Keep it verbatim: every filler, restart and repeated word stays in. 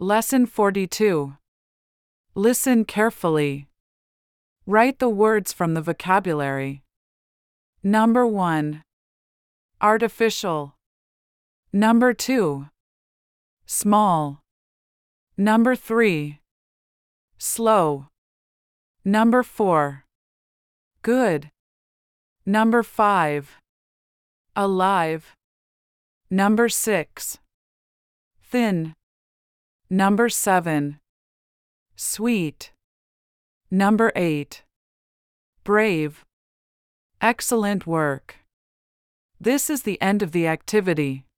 Lesson forty-two. Listen carefully. Write the words from the vocabulary. Number one. Artificial. Number two. Small. Number three. Slow. Number four. Good. Number five. Alive. Number six. Thin. Number seven. Sweet. Number eight. Brave. Excellent work. This is the end of the activity.